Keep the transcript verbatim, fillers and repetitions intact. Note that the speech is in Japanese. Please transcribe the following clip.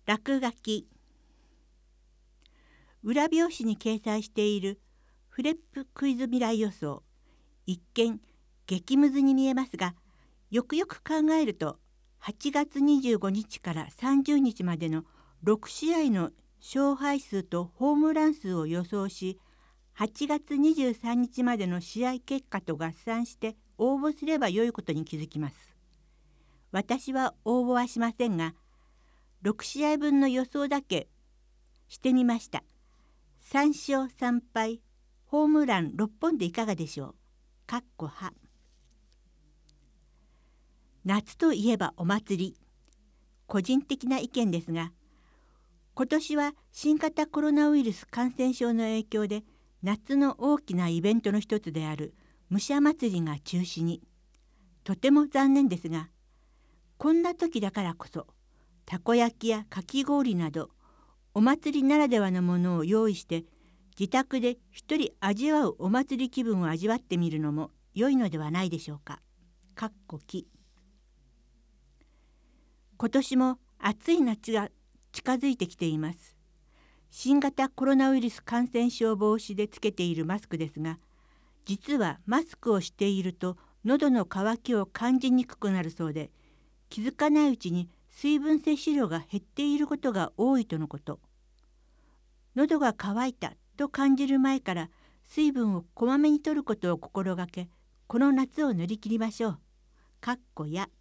落書き。裏表紙に掲載しているフレップクイズ未来予想、一見激ムズに見えますが、よくよく考えるとはちがつにじゅうごにちからさんじゅうにちまでのろくしあいの勝敗数とホームラン数を予想し、はちがつにじゅうさんにちまでの試合結果と合算して応募すればよいことに気づきます。私は応募はしませんが、ろくしあいぶんの予想だけしてみました。さんしょうさんぱい、ホームランろっぽんでいかがでしょう。かっこは。夏といえばお祭り。個人的な意見ですが、今年は新型コロナウイルス感染症の影響で夏の大きなイベントの一つである武者祭りが中止に。とても残念ですが、こんな時だからこそたこ焼きやかき氷などお祭りならではのものを用意して自宅で一人味わうお祭り気分を味わってみるのも良いのではないでしょうか。かっこき。今年も暑い夏が近づいてきています。新型コロナウイルス感染症防止でつけているマスクですが、実はマスクをしていると喉の渇きを感じにくくなるそうで、気づかないうちに水分摂取量が減っていることが多いとのこと。喉が渇いたと感じる前から水分をこまめに摂ることを心がけ、この夏を乗り切りましょう。かっこや。